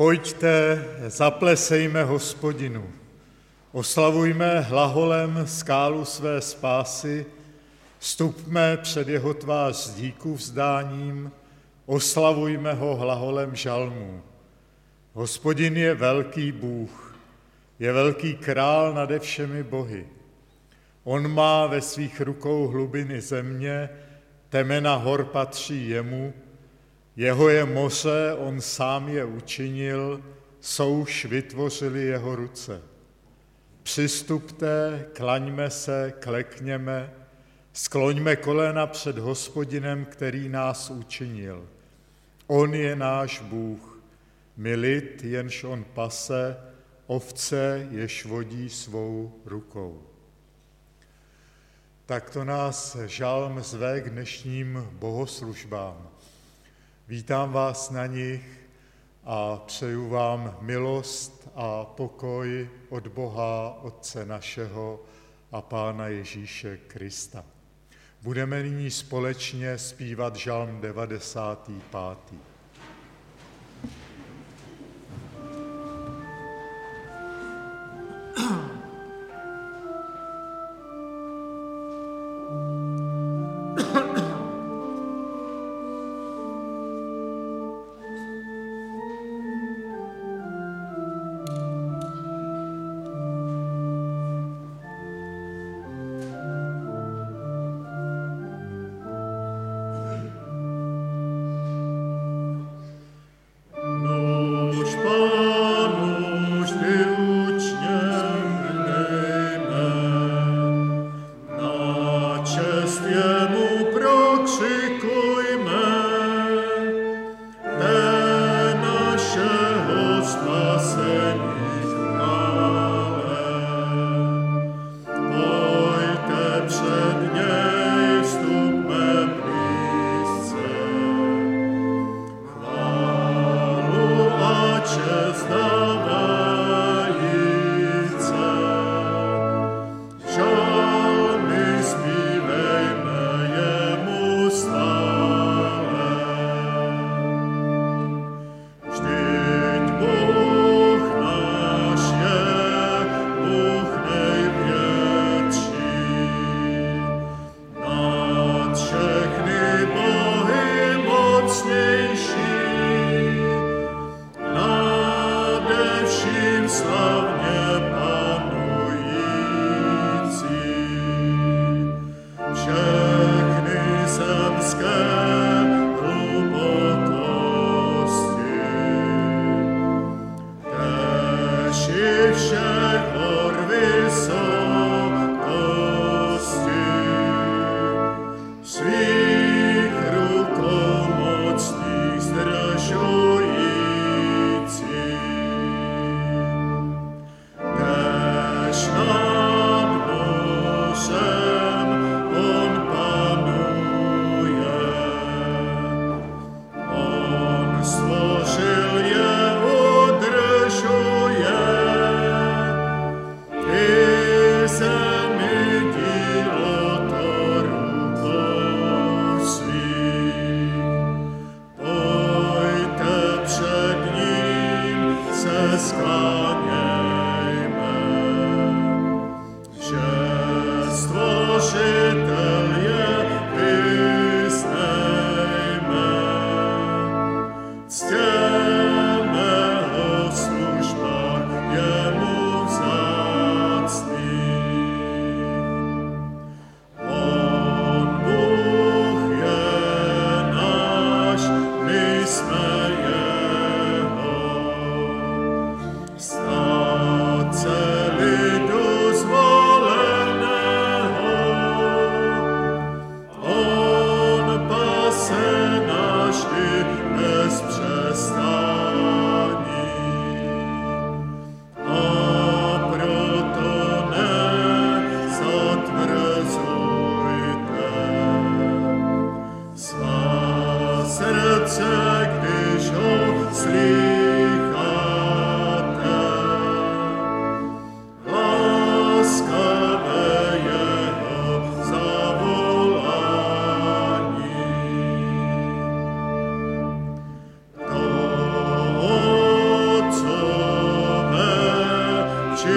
Pojďte, zaplesejme Hospodinu, oslavujme hlaholem skálu své spásy, vstupme před jeho tvář s díku vzdáním, oslavujme ho hlaholem žalmů. Hospodin je velký Bůh, je velký král nade všemi bohy. On má ve svých rukou hlubiny země, temena hor patří jemu, jeho je moře, on sám je učinil, souš vytvořili jeho ruce. Přistupte, klaňme se, klekněme, skloňme kolena před Hospodinem, který nás učinil. On je náš Bůh, my lid, jenž on pase, ovce, jež vodí svou rukou. Tak to nás žalm zve k dnešním bohoslužbám. Vítám vás na nich a přeju vám milost a pokoj od Boha, Otce našeho a Pána Ježíše Krista. Budeme nyní společně zpívat žalm 95.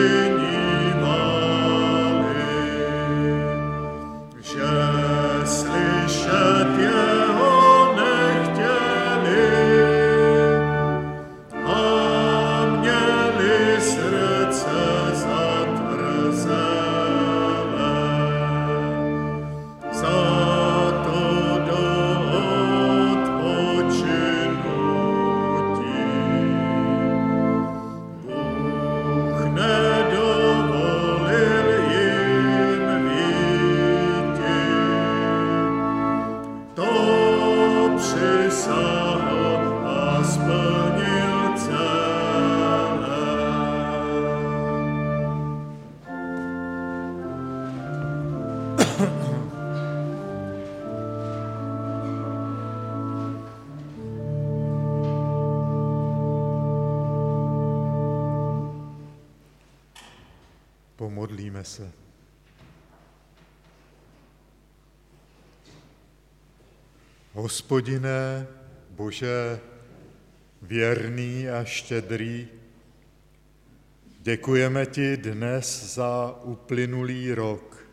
Pomodlíme se. Hospodine, Bože věrný a štědrý, děkujeme ti dnes za uplynulý rok,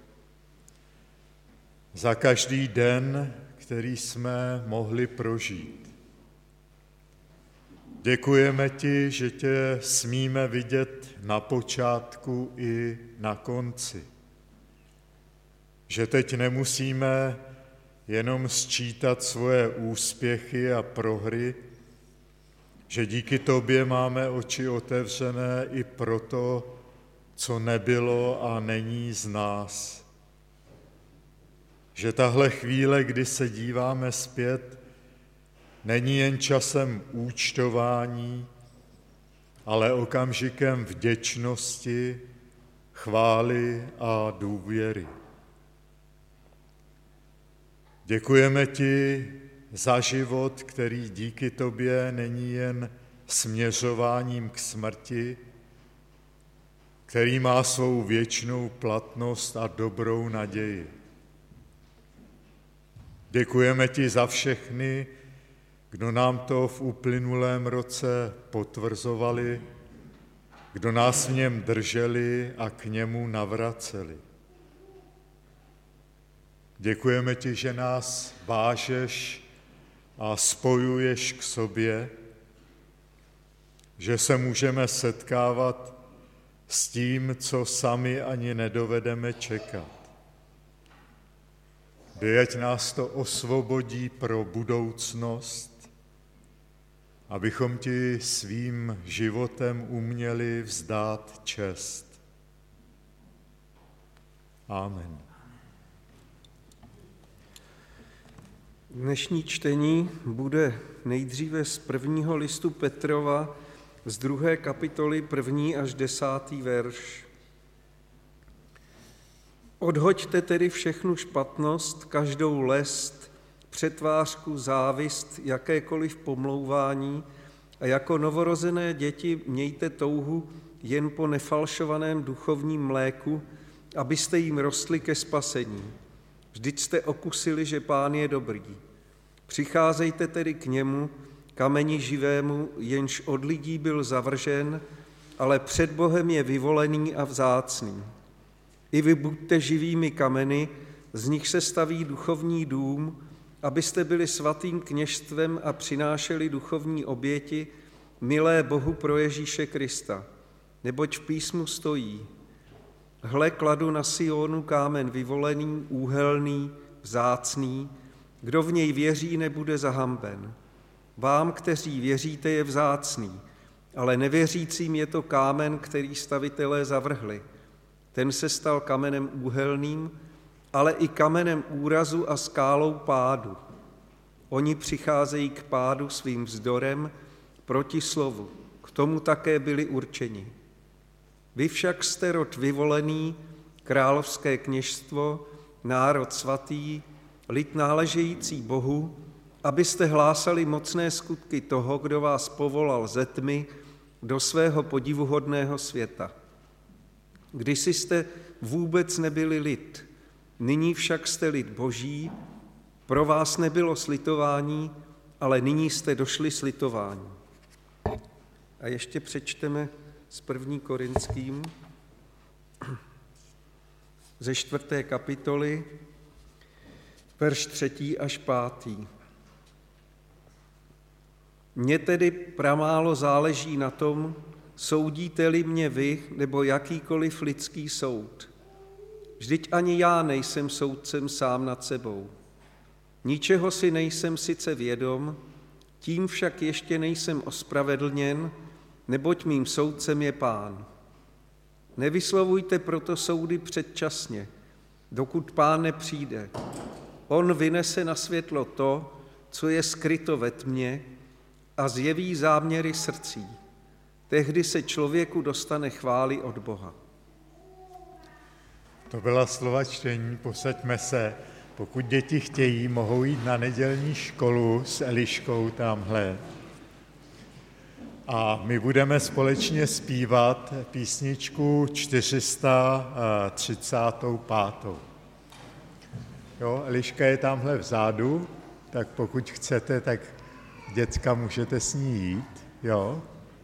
za každý den, který jsme mohli prožít. Děkujeme ti, že tě smíme vidět na počátku i na konci. Že teď nemusíme jenom sčítat svoje úspěchy a prohry, že díky tobě máme oči otevřené i pro to, co nebylo a není z nás. Že tahle chvíle, kdy se díváme zpět, není jen časem účtování, ale okamžikem vděčnosti, chvály a důvěry. Děkujeme ti za život, který díky tobě není jen směřováním k smrti, který má svou věčnou platnost a dobrou naději. Děkujeme ti za všechny, kdo nám to v uplynulém roce potvrzovali, kdo nás v něm drželi a k němu navraceli. Děkujeme ti, že nás vážeš a spojuješ k sobě, že se můžeme setkávat s tím, co sami ani nedovedeme čekat. Dej, ať nás to osvobodí pro budoucnost, abychom ti svým životem uměli vzdát čest. Amen. Dnešní čtení bude nejdříve z prvního listu Petrova, z 2. kapitoly 1. až 10. verš. Odhoďte tedy všechnu špatnost, každou lest, přetvářku, závist, jakékoliv pomlouvání a jako novorozené děti mějte touhu jen po nefalšovaném duchovním mléku, abyste jim rostli ke spasení. Vždyť jste okusili, že Pán je dobrý. Přicházejte tedy k němu, kameni živému, jenž od lidí byl zavržen, ale před Bohem je vyvolený a vzácný. I vy buďte živými kameny, z nich se staví duchovní dům, abyste byli svatým kněžstvem a přinášeli duchovní oběti, milé Bohu pro Ježíše Krista. Neboť v písmu stojí: Hle, kladu na Sionu kámen vyvolený, úhelný, vzácný, kdo v něj věří, nebude zahamben. Vám, kteří věříte, je vzácný, ale nevěřícím je to kámen, který stavitelé zavrhli. Ten se stal kamenem úhelným, ale i kamenem úrazu a skálou pádu. Oni přicházejí k pádu svým vzdorem proti slovu. K tomu také byli určeni. Vy však jste rod vyvolený, královské kněžstvo, národ svatý, lid náležející Bohu, abyste hlásali mocné skutky toho, kdo vás povolal ze tmy do svého podivuhodného světa. Kdysi jste vůbec nebyli lid, nyní však jste lid Boží, pro vás nebylo slitování, ale nyní jste došli slitování. A ještě přečteme z 1. Korinským, ze 4. kapitoly, verš 3. až 5. Mně tedy pramálo záleží na tom, soudíte-li mě vy nebo jakýkoliv lidský soud. Vždyť ani já nejsem soudcem sám nad sebou. Ničeho si nejsem sice vědom, tím však ještě nejsem ospravedlněn, neboť mým soudcem je Pán. Nevyslovujte proto soudy předčasně, dokud Pán nepřijde. On vynese na světlo to, co je skryto ve tmě, a zjeví záměry srdcí. Tehdy se člověku dostane chvály od Boha. To byla slova čtení, posaďme se. Pokud děti chtějí, mohou jít na nedělní školu s Eliškou tamhle. A my budeme společně zpívat písničku 435. Jo, Eliška je tamhle vzadu, tak pokud chcete, tak děcka můžete s ní jít, jo.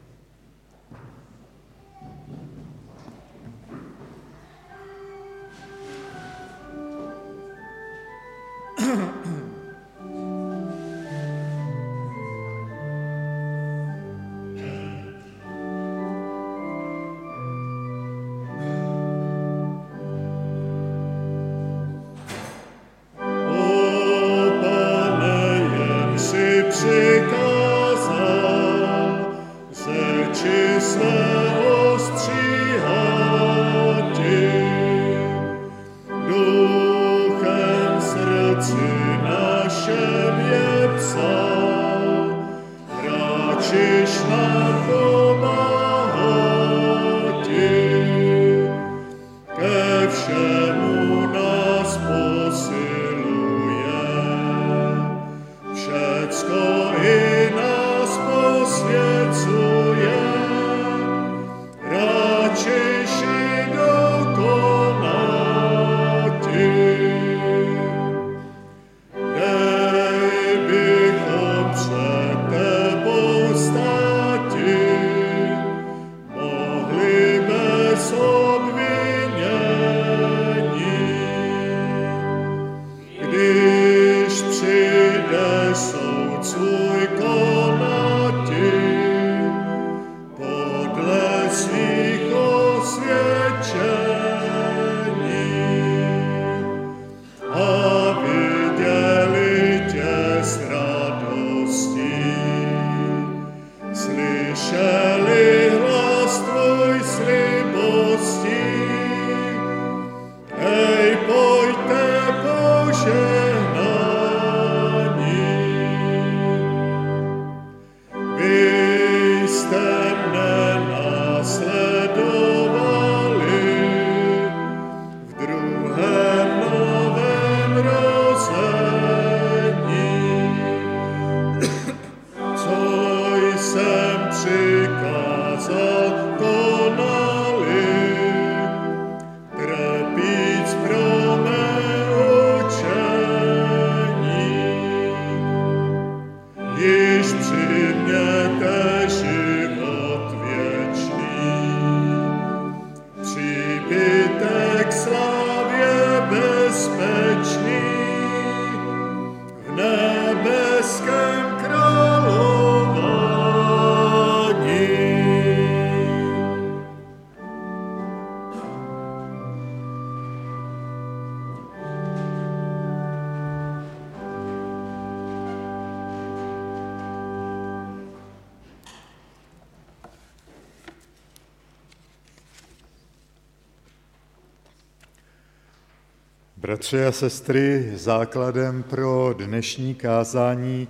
Bratři a sestry, základem pro dnešní kázání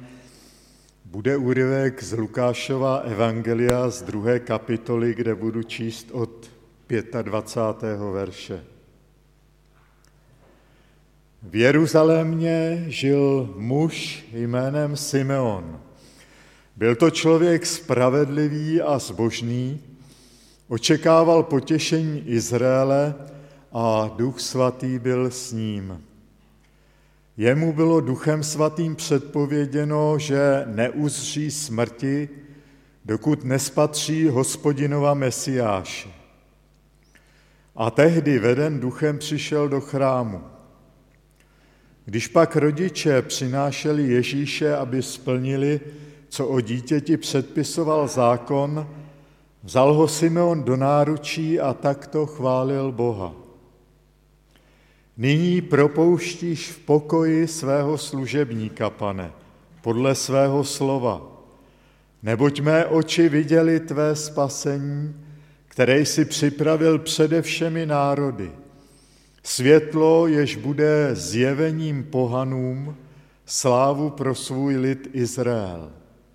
bude úryvek z Lukášova evangelia z 2. kapitoly, kde budu číst od 25. verše. V Jeruzalémě žil muž jménem Simeon. Byl to člověk spravedlivý a zbožný, očekával potěšení Izraele a Duch Svatý byl s ním. Jemu bylo Duchem Svatým předpověděno, že neuzří smrti, dokud nespatří Hospodinova Mesiáše. a tehdy veden duchem přišel do chrámu. Když pak rodiče přinášeli Ježíše, aby splnili, co o dítěti předpisoval zákon, vzal ho Simeon do náručí a takto chválil Boha. Nyní propouštíš v pokoji svého služebníka, Pane, podle svého slova. Neboť mé oči viděly tvé spasení, které jsi připravil přede všemi národy. Světlo, jež bude zjevením pohanům, slávu pro svůj lid Izrael.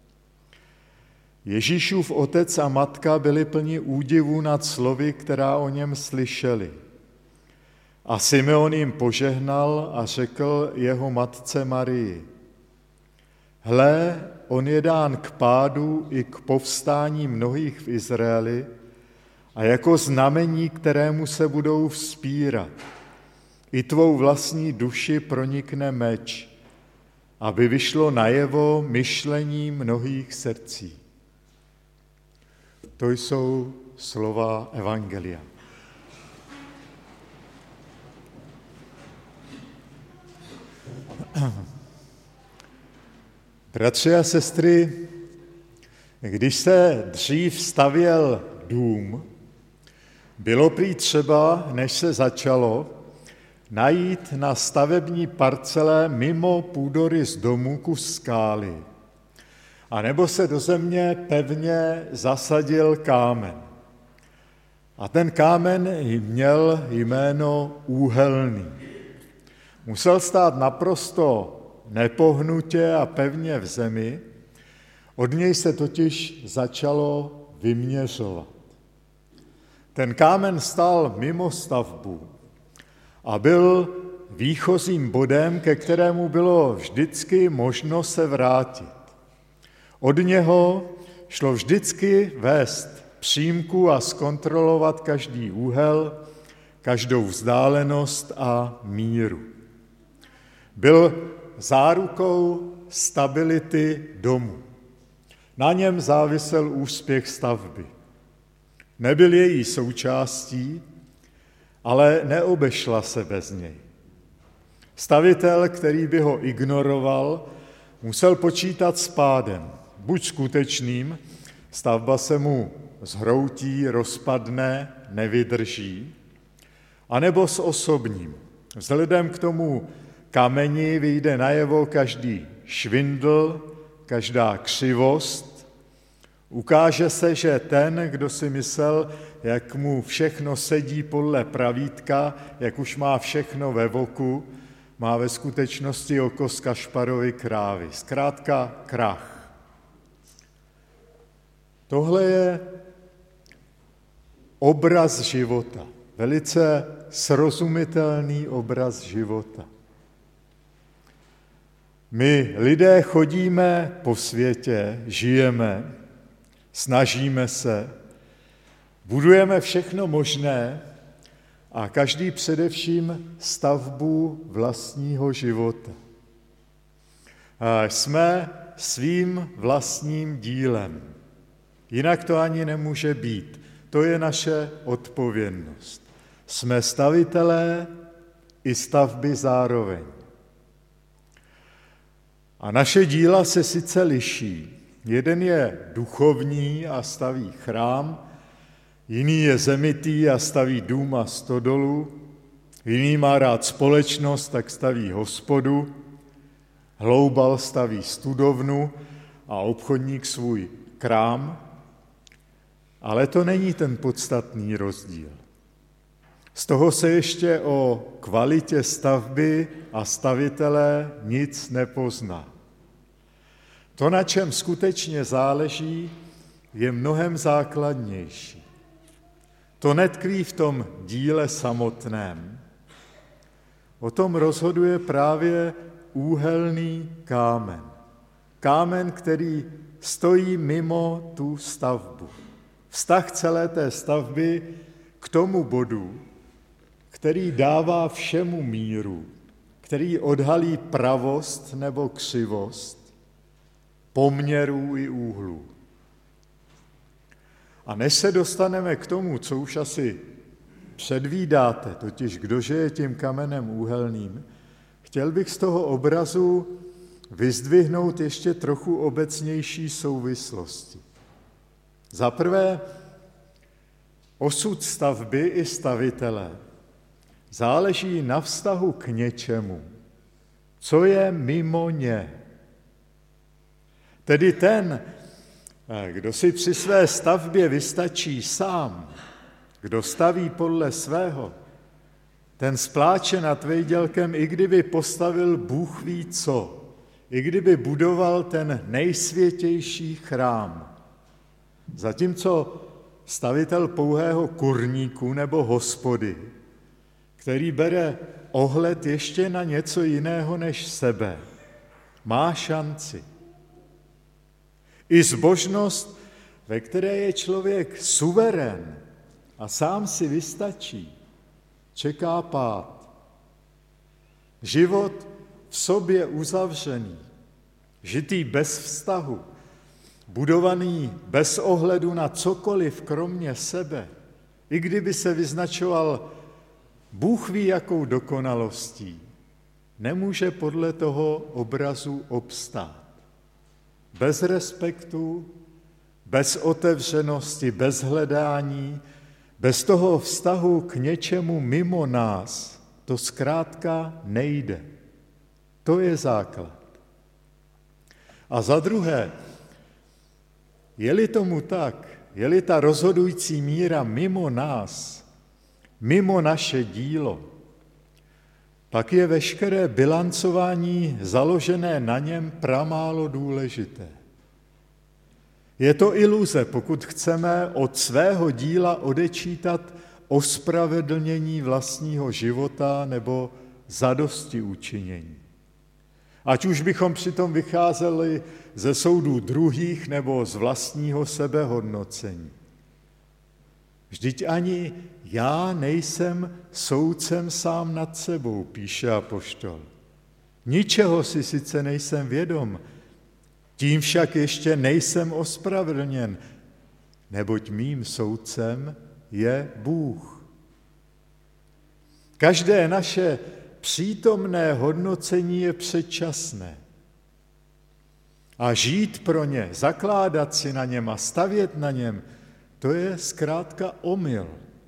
Ježíšův otec a matka byli plni údivu nad slovy, která o něm slyšeli. A Simeon jim požehnal a řekl jeho matce Marii: Hle, on je dán k pádu i k povstání mnohých v Izraeli a jako znamení, kterému se budou vzpírat. I tvou vlastní duši pronikne meč, aby vyšlo najevo myšlení mnohých srdcí. To jsou slova evangelia. Bratři a sestry, když se dřív stavěl dům, bylo prý třeba, než se začalo, najít na stavební parcele mimo půdorys domu kus skály, anebo se do země pevně zasadil kámen. A ten kámen měl jméno úhelný. Musel stát naprosto nepohnutě a pevně v zemi, od něj se totiž začalo vyměřovat. Ten kámen stál mimo stavbu a byl výchozím bodem, ke kterému bylo vždycky možno se vrátit. Od něho šlo vždycky vést přímku a zkontrolovat každý úhel, každou vzdálenost a míru. Byl zárukou stability domu. Na něm závisel úspěch stavby. Nebyl její součástí, ale neobešla se bez něj. Stavitel, který by ho ignoroval, musel počítat s pádem. Buď skutečným, stavba se mu zhroutí, rozpadne, nevydrží, anebo s osobním. Vzhledem k tomu kameni vyjde najevo každý švindl, každá křivost. Ukáže se, že ten, kdo si myslel, jak mu všechno sedí podle pravítka, jak už má všechno ve voku, má ve skutečnosti oko z Kašparovy krávy. Zkrátka krach. Tohle je obraz života, velice srozumitelný obraz života. My lidé chodíme po světě, žijeme, snažíme se, budujeme všechno možné a každý především stavbu vlastního života. A jsme svým vlastním dílem. Jinak to ani nemůže být. To je naše odpovědnost. Jsme stavitelé i stavby zároveň. A naše díla se sice liší. Jeden je duchovní a staví chrám, jiný je zemitý a staví dům a stodolu, jiný má rád společnost, tak staví hospodu, hloubal staví studovnu a obchodník svůj krám, ale to není ten podstatný rozdíl. Z toho se ještě o kvalitě stavby a stavitele nic nepozná. To, na čem skutečně záleží, je mnohem základnější. To netkví v tom díle samotném. O tom rozhoduje právě úhelný kámen. Kámen, který stojí mimo tu stavbu. Vztah celé té stavby k tomu bodu, který dává všemu míru, který odhalí pravost nebo křivost, poměrů i úhlů. A než se dostaneme k tomu, co už asi předvídáte, totiž kdože je tím kamenem úhelným, chtěl bych z toho obrazu vyzdvihnout ještě trochu obecnější souvislosti. Za prvé, osud stavby i stavitele záleží na vztahu k něčemu, co je mimo ně. Tedy ten, kdo si při své stavbě vystačí sám, kdo staví podle svého, ten spláče nad vejdělkem, i kdyby postavil Bůh ví co, i kdyby budoval ten nejsvětější chrám. Zatímco stavitel pouhého kurníku nebo hospody, který bere ohled ještě na něco jiného než sebe, má šanci. I zbožnost, ve které je člověk suverén a sám si vystačí, čeká pád. Život v sobě uzavřený, žitý bez vztahu, budovaný bez ohledu na cokoliv kromě sebe, i kdyby se vyznačoval Bůh ví jakou dokonalostí, nemůže podle toho obrazu obstát. Bez respektu, bez otevřenosti, bez hledání, bez toho vztahu k něčemu mimo nás, to zkrátka nejde. To je základ. A za druhé, je-li tomu tak, je-li ta rozhodující míra mimo nás, mimo naše dílo, pak je veškeré bilancování založené na něm pramálo důležité. Je to iluze, pokud chceme od svého díla odečítat ospravedlnění vlastního života nebo zadostiučinění. Ať už bychom přitom vycházeli ze soudů druhých nebo z vlastního sebehodnocení. Vždyť ani já nejsem soudcem sám nad sebou, píše apoštol. Ničeho si sice nejsem vědom, tím však ještě nejsem ospravedlněn, neboť mým soudcem je Bůh. Každé naše přítomné hodnocení je předčasné. A žít pro ně, zakládat si na něm a stavět na něm, to je zkrátka omyl.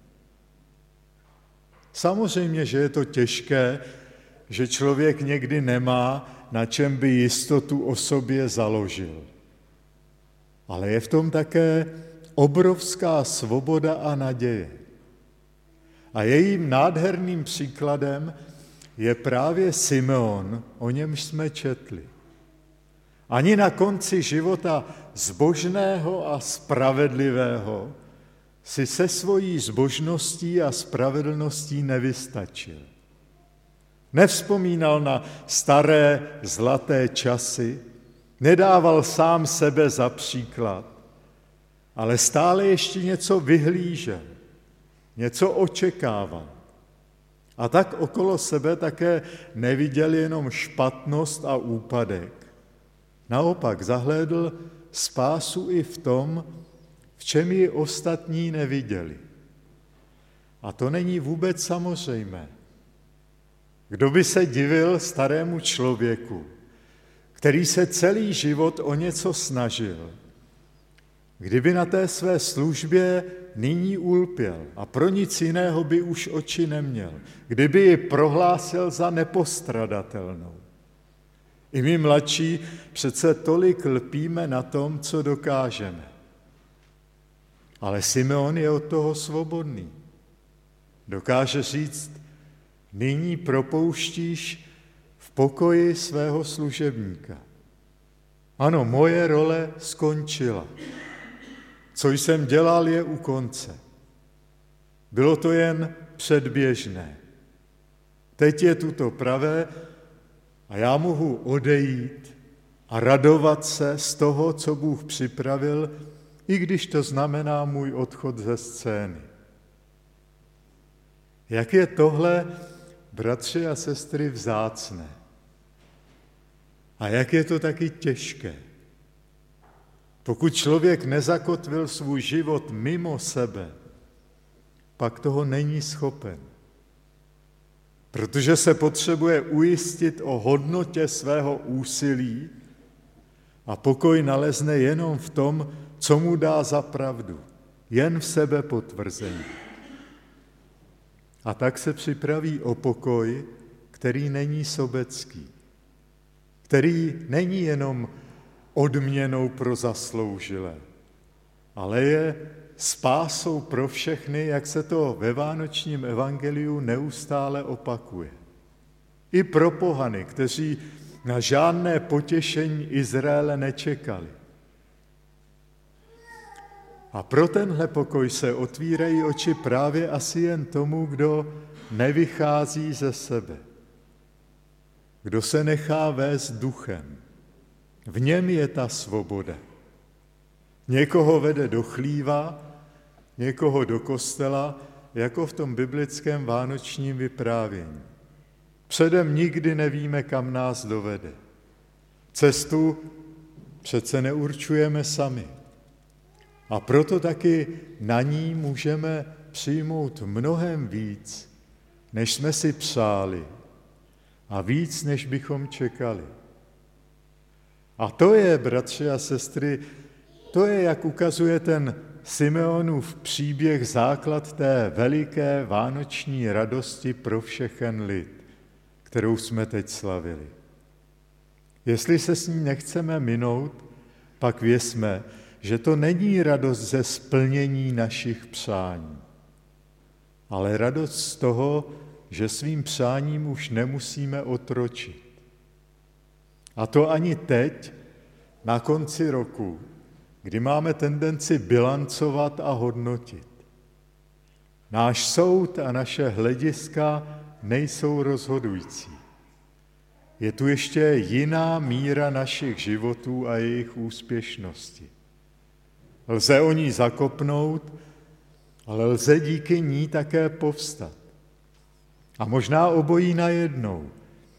Samozřejmě, že je to těžké, že člověk někdy nemá, na čem by jistotu o sobě založil. Ale je v tom také obrovská svoboda a naděje. A jejím nádherným příkladem je právě Simeon, o němž jsme četli. Ani na konci života zbožného a spravedlivého si se svojí zbožností a spravedlností nevystačil. Nevzpomínal na staré zlaté časy, nedával sám sebe za příklad, ale stále ještě něco vyhlížel, něco očekával. A tak okolo sebe také neviděl jenom špatnost a úpadek. Naopak zahlédl spásu i v tom, v čem ji ostatní neviděli. A to není vůbec samozřejmé. Kdo by se divil starému člověku, který se celý život o něco snažil, kdyby na té své službě nyní ulpěl a pro nic jiného by už oči neměl, kdyby ji prohlásil za nepostradatelnou. I my mladší přece tolik lpíme na tom, co dokážeme. Ale Simeon je od toho svobodný. Dokáže říct, nyní propouštíš v pokoji svého služebníka. Ano, moje role skončila. Co jsem dělal, je u konce. Bylo to jen předběžné. Teď je tu to pravé a já mohu odejít a radovat se z toho, co Bůh připravil, i když to znamená můj odchod ze scény. Jak je tohle, bratři a sestry, vzácné? A jak je to taky těžké? Pokud člověk nezakotvil svůj život mimo sebe, pak toho není schopen. Protože se potřebuje ujistit o hodnotě svého úsilí a pokoj nalezne jenom v tom, co mu dá za pravdu, jen v sebe potvrzení. A tak se připraví o pokoj, který není sobecký, který není jenom odměnou pro zasloužilé, ale je spásou pro všechny, jak se to ve vánočním evangeliu neustále opakuje. I pro pohany, kteří na žádné potěšení Izraele nečekali. A pro tenhle pokoj se otvírají oči právě asi jen tomu, kdo nevychází ze sebe, kdo se nechá vést duchem. V něm je ta svoboda. Někoho vede do chlíva, někoho do kostela, jako v tom biblickém vánočním vyprávění. Předem nikdy nevíme, kam nás dovede. Cestu přece neurčujeme sami. A proto taky na ní můžeme přijmout mnohem víc, než jsme si přáli a víc, než bychom čekali. A to je, bratři a sestry, to je, jak ukazuje ten Simeonův příběh, základ té veliké vánoční radosti pro všechen lid, kterou jsme teď slavili. Jestli se s ní nechceme minout, pak vězme, že to není radost ze splnění našich přání, ale radost z toho, že svým přáním už nemusíme otročit. A to ani teď, na konci roku, kdy máme tendenci bilancovat a hodnotit. Náš soud a naše hlediska nejsou rozhodující. Je tu ještě jiná míra našich životů a jejich úspěšnosti. Lze o ní zakopnout, ale lze díky ní také povstat. A možná obojí najednou.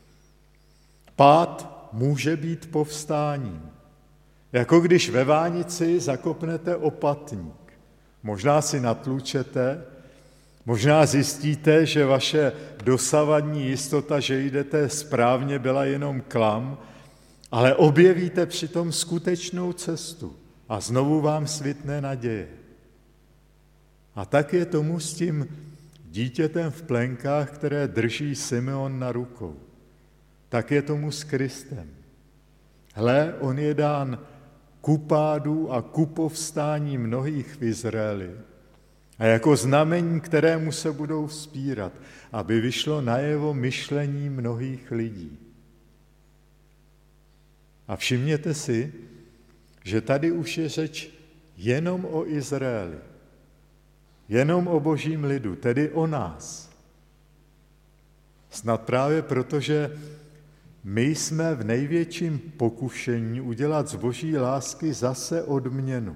Pád může být povstáním. Jako když ve vánici zakopnete opatník. Možná si natlučete, možná zjistíte, že vaše dosavadní jistota, že jdete správně, byla jenom klam, ale objevíte přitom skutečnou cestu a znovu vám svitne naděje. A tak je tomu s tím dítětem v plenkách, které drží Simeon na rukou. Tak je tomu s Kristem. Hle, on je dán ku pádu a ku povstání mnohých v Izraeli a jako znamení, kterému se budou vzpírat, aby vyšlo najevo myšlení mnohých lidí. A všimněte si, že tady už je řeč jenom o Izraeli, jenom o božím lidu, tedy o nás. Snad právě proto, že my jsme v největším pokušení udělat z boží lásky zase odměnu,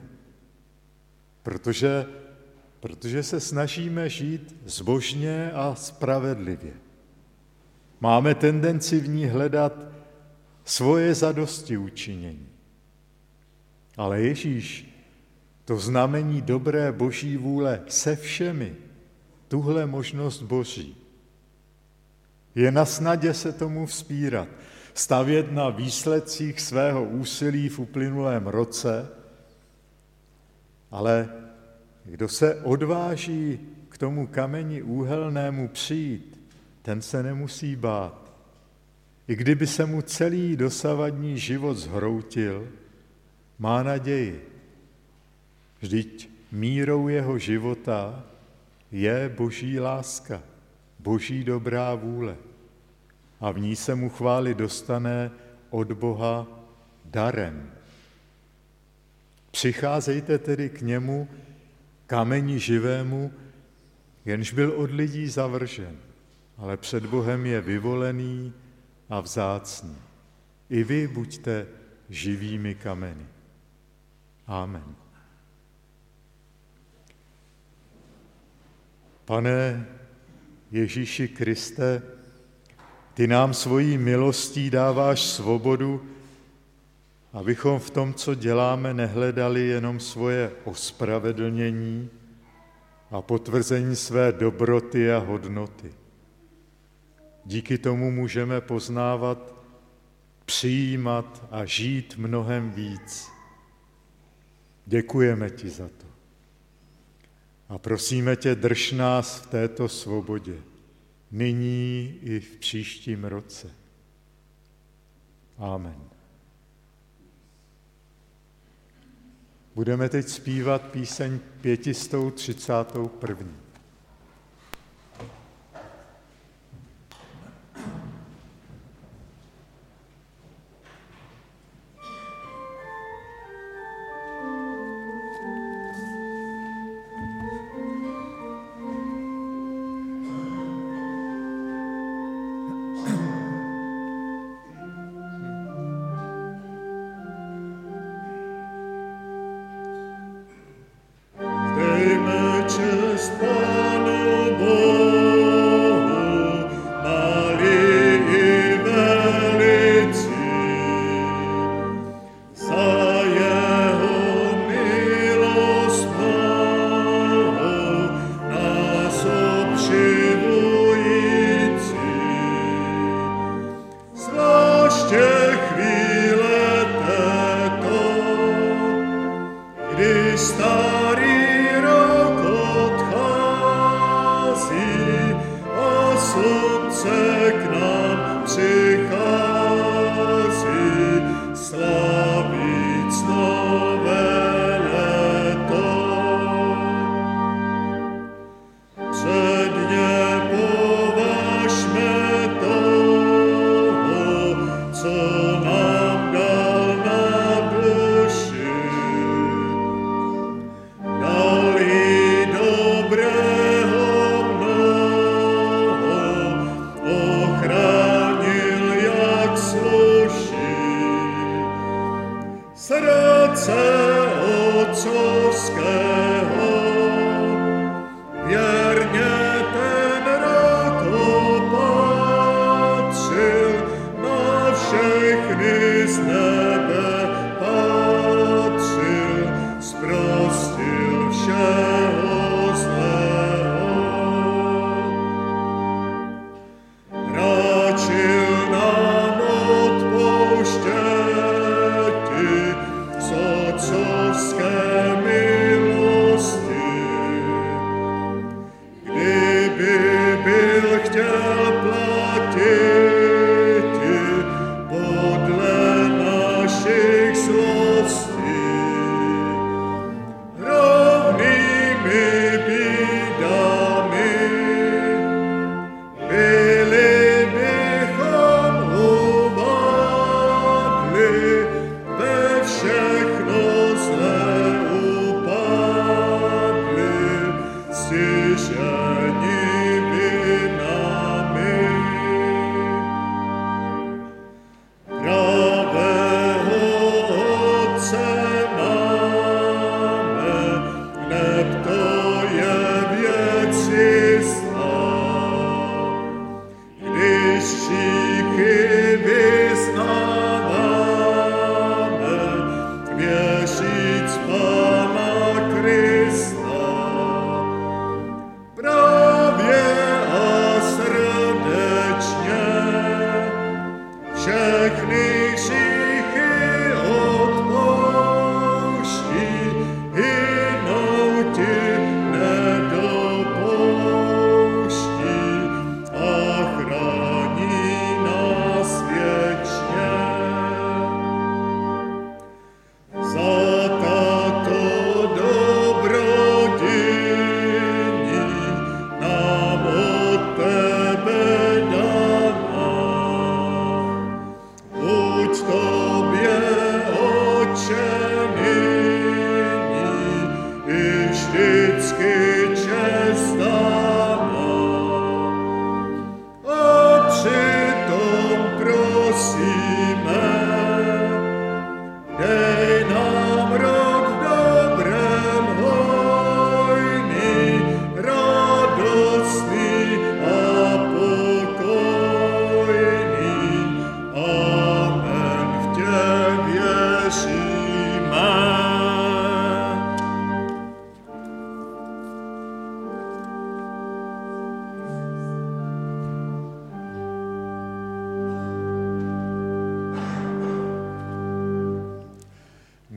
protože se snažíme žít zbožně a spravedlivě. Máme tendenci v ní hledat svoje zadostiučinění. Ale Ježíš, to znamení dobré boží vůle se všemi, tuhle možnost boží, je na snadě se tomu vzpírat, stavět na výsledcích svého úsilí v uplynulém roce, ale kdo se odváží k tomu kameni úhelnému přijít, ten se nemusí bát. I kdyby se mu celý dosavadní život zhroutil, má naději. Vždyť mírou jeho života je boží láska, boží dobrá vůle. A v ní se mu chvály dostane od Boha darem. Přicházejte tedy k němu, kameni živému, jenž byl od lidí zavržen, ale před Bohem je vyvolený a vzácný. I vy buďte živými kameny. Amen. Pane Ježíši Kriste, ty nám svojí milostí dáváš svobodu, abychom v tom, co děláme, nehledali jenom svoje ospravedlnění, a potvrzení své dobroty a hodnoty. Díky tomu můžeme poznávat, přijímat a žít mnohem víc. Děkujeme ti za to. A prosíme tě, drž nás v této svobodě, nyní i v příštím roce. Amen. Budeme teď zpívat píseň 531. Dobrého mnoho, ochranu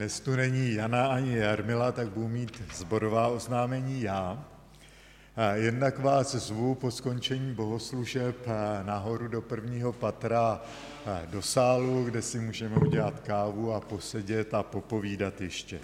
dnes tu není Jana ani Jarmila, tak budu mít sborová oznámení já. Jednak vás zvu po skončení bohoslužeb nahoru do prvního patra do sálu, kde si můžeme udělat kávu a posedět a popovídat ještě.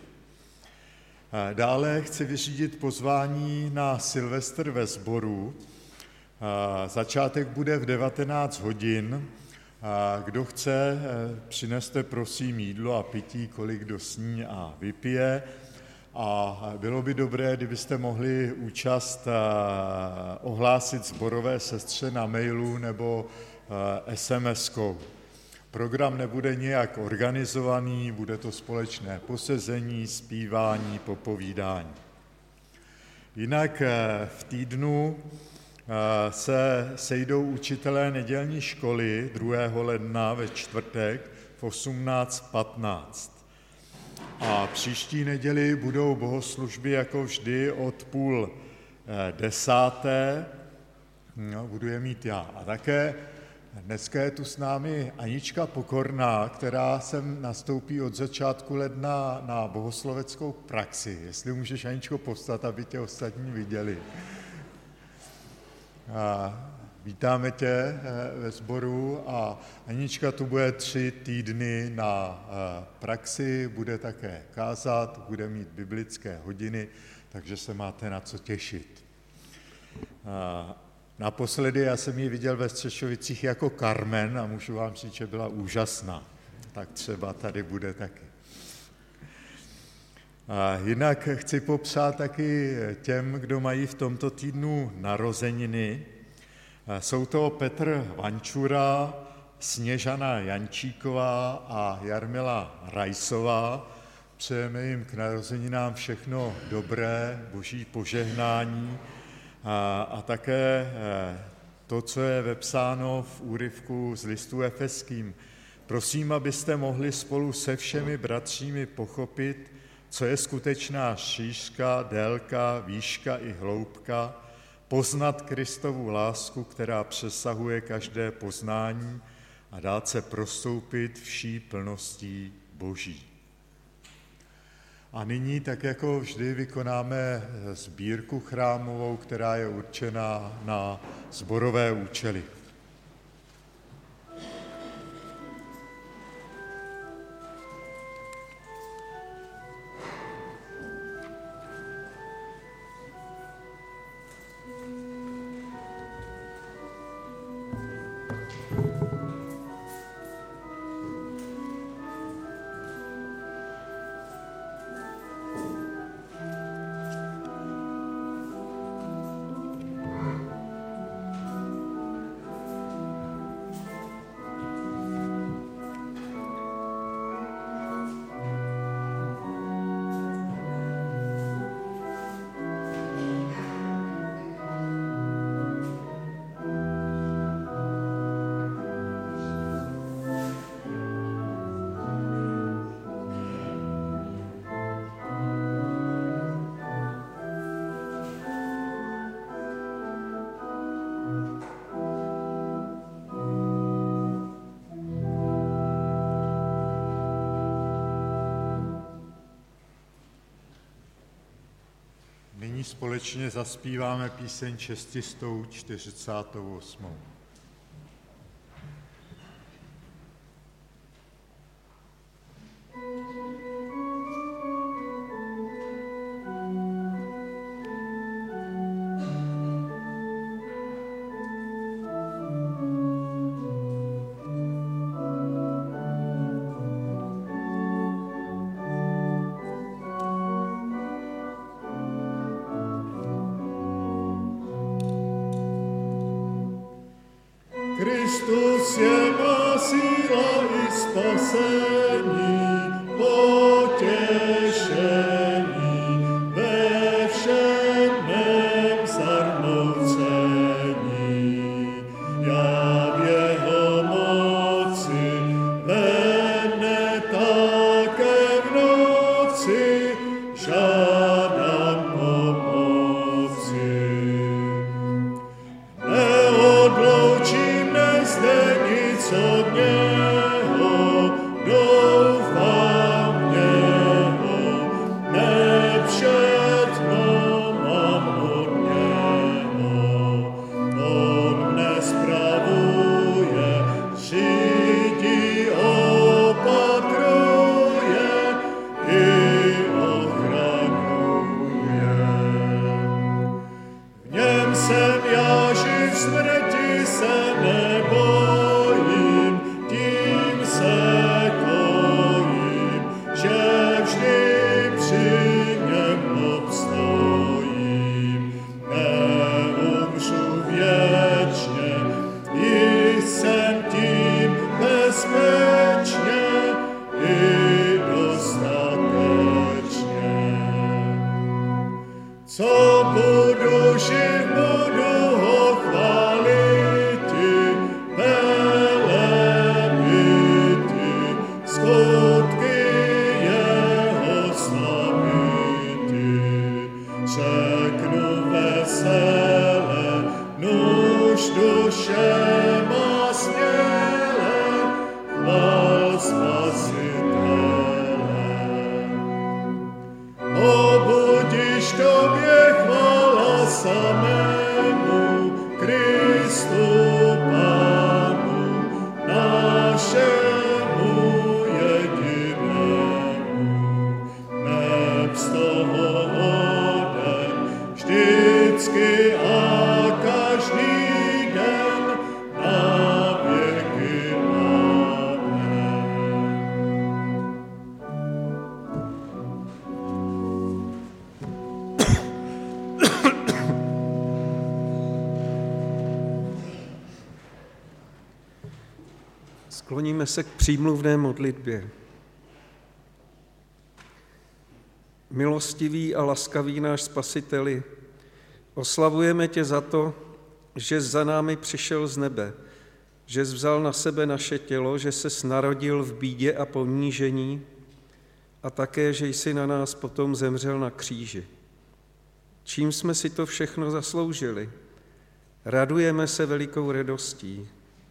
Dále chci vyřídit pozvání na Silvestr ve sboru. Začátek bude v 19 hodin. Kdo chce, přineste prosím jídlo a pití, kolik kdo sní a vypije. A bylo by dobré, kdybyste mohli účast ohlásit sborové sestře na mailu nebo SMS-kou. Program nebude nějak organizovaný, bude to společné posezení, zpívání, popovídání. Jinak v týdnu se sejdou učitelé nedělní školy 2. ledna ve čtvrtek v 18:15. A příští neděli budou bohoslužby jako vždy od 9:30. Budu je mít já. A také dneska je tu s námi Anička Pokorná, která sem nastoupí od začátku ledna na bohosloveckou praxi. Jestli můžeš, Aničko, povstat, aby tě ostatní viděli. Vítáme tě ve sboru a Anička tu bude 3 týdny na praxi, bude také kázat, bude mít biblické hodiny, takže se máte na co těšit. Naposledy já jsem ji viděl ve Střešovicích jako Carmen a můžu vám říct, že byla úžasná. Tak třeba tady bude taky. Jinak chci popřát taky těm, kdo mají v tomto týdnu narozeniny. Jsou to Petr Vančura, Sněžana Jančíková a Jarmila Rajsová. Přejeme jim k narozeninám všechno dobré, boží požehnání a také to, co je vepsáno v úryvku z listu Efeským. Prosím, abyste mohli spolu se všemi bratřími pochopit, co je skutečná šířka, délka, výška i hloubka, poznat Kristovu lásku, která přesahuje každé poznání a dát se prostoupit vší plností Boží. A nyní, tak jako vždy, vykonáme sbírku chrámovou, která je určena na sborové účely. Nyní společně zaspíváme píseň 648. Kristus je má síla i spasení, potěšení ve všem mém zarmoucení. Já v jeho moci ve mne také v noci žádám pomoci. Neodloučím zde nic od něho, doufám v něj. smrti se nebojím, tím se kojím, že vždy při něm obstojím. Neumřu věčně, jsem tím bezpečně i dostatečně. Co budu živ, budu ho chváliti, velebiti, skutky jeho slaviti. Řeknu vesele, nuž duše má směle, chvál Spasitele. Obudíš tobě chvála samému Kristu Pánu, našemu jedinému. Neb z toho hoden vždycky a každý den na věky. Amen. Skloníme se k přímluvné modlitbě. Milostivý a laskavý náš Spasiteli, oslavujeme tě za to, že za námi přišel z nebe, že vzal na sebe naše tělo, že ses narodil v bídě a ponížení a také, že jsi na nás potom zemřel na kříži. Čím jsme si to všechno zasloužili? Radujeme se velikou radostí.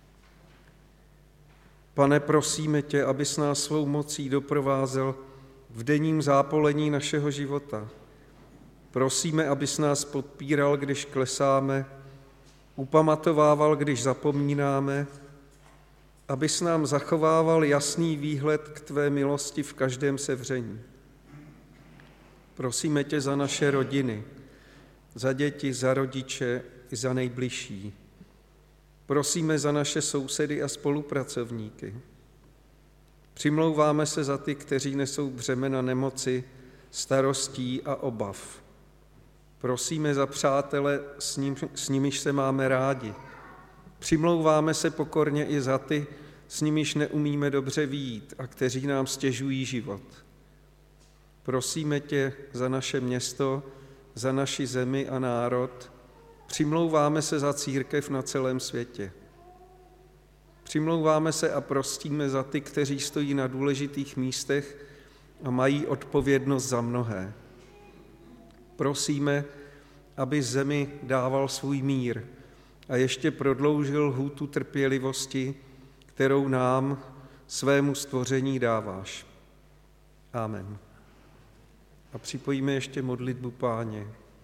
Pane, prosíme tě, abys nás svou mocí doprovázel v denním zápolení našeho života. Prosíme, abys nás podpíral, když klesáme, upamatovával, když zapomínáme, abys nám zachovával jasný výhled k tvé milosti v každém sevření. Prosíme tě za naše rodiny, za děti, za rodiče i za nejbližší. Prosíme za naše sousedy a spolupracovníky. Přimlouváme se za ty, kteří nesou břemena nemoci, starostí a obav. Prosíme za přátele, s nimiž se máme rádi. Přimlouváme se pokorně i za ty, s nimiž neumíme dobře vyjít a kteří nám stěžují život. Prosíme tě za naše město, za naši zemi a národ. Přimlouváme se za církev na celém světě. Přimlouváme se a prostíme za ty, kteří stojí na důležitých místech a mají odpovědnost za mnohé. Prosíme, aby zemi dával svůj mír a ještě prodloužil lhůtu trpělivosti, kterou nám, svému stvoření, dáváš. Amen. A připojíme ještě modlitbu Páně.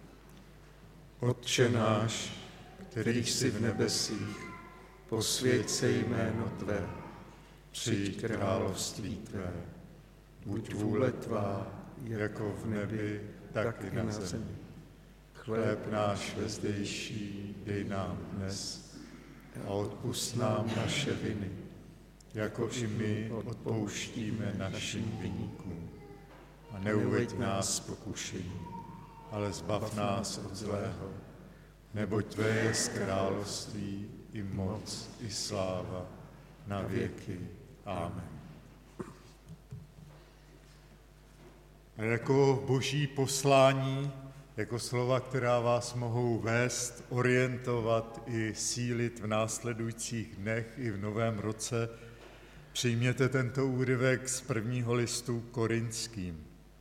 Otče náš, který jsi v nebesích, posvěť se jméno tvé, přijď království tvé, buď vůle tvá, jako v nebi, tak i na zemi. Chléb náš vezdejší dej nám dnes a odpusť nám naše viny, jako i my odpouštíme našim viníkům. A neuveď nás pokušení, ale zbav nás od zlého, neboť tvé je království i moc, i sláva na věky. Amen. A jako boží poslání, jako slova, která vás mohou vést, orientovat i sílit v následujících dnech i v novém roce, přijměte tento úryvek z prvního listu Korinským.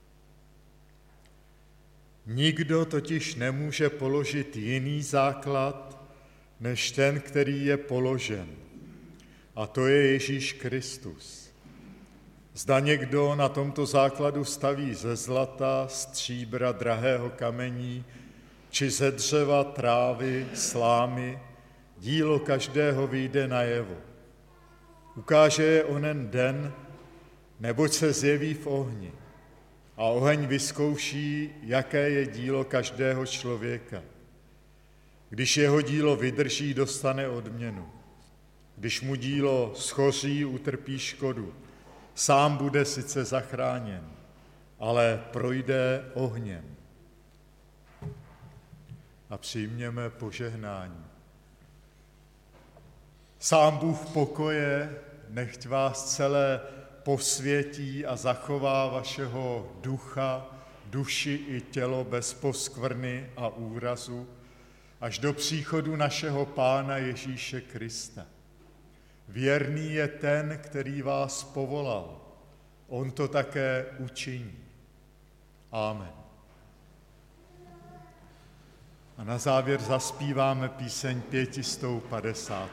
Nikdo totiž nemůže položit jiný základ, než ten, který je položen. A to je Ježíš Kristus. Zda někdo na tomto základu staví ze zlata, stříbra, drahého kamení, či ze dřeva, trávy, slámy, dílo každého vyjde najevo. Ukáže je onen den, neboť se zjeví v ohni. A oheň vyzkouší, jaké je dílo každého člověka. Když jeho dílo vydrží, dostane odměnu. Když mu dílo schoří, utrpí škodu. Sám bude sice zachráněn, ale projde ohněm. A přijměme požehnání. Sám Bůh pokoje, nechť vás celé posvětí a zachová vašeho ducha, duši i tělo bez poskvrny a úrazu, až do příchodu našeho Pána Ježíše Krista. Věrný je ten, který vás povolal. On to také učiní. Amen. A na závěr zaspíváme píseň 550.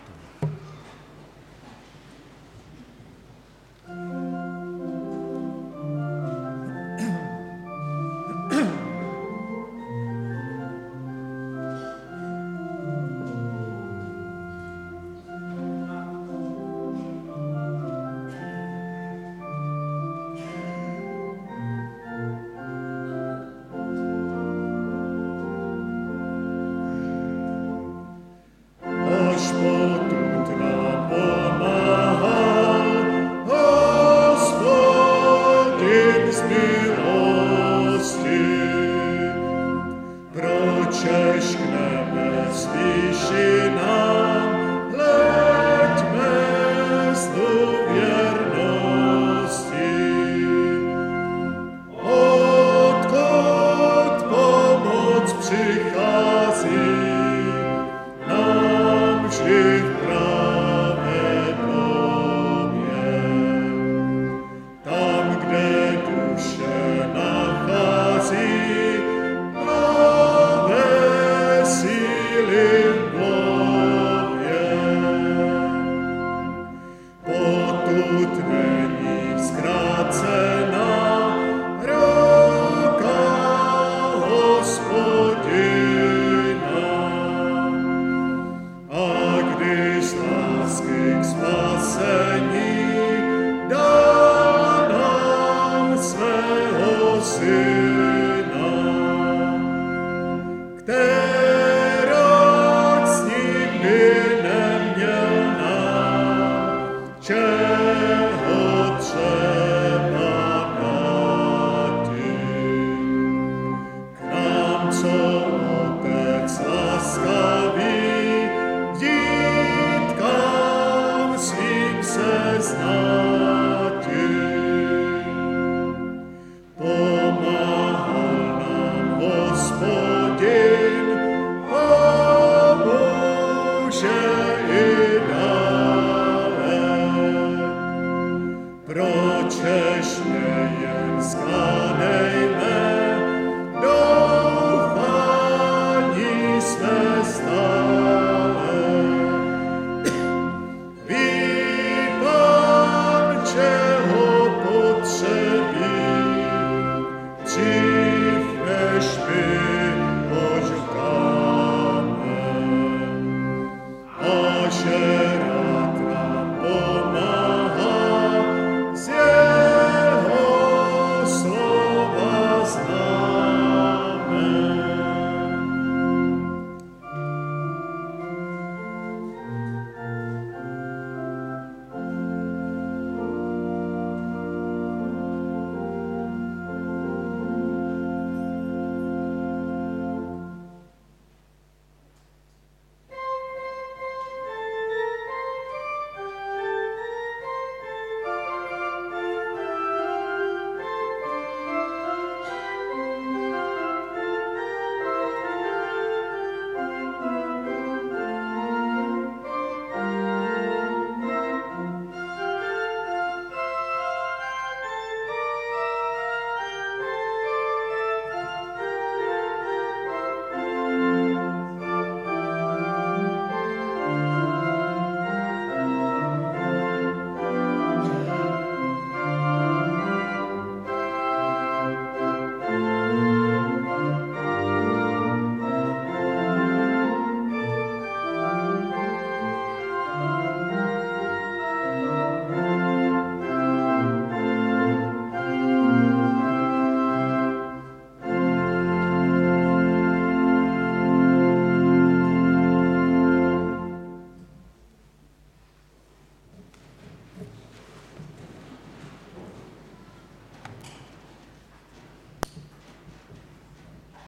Asher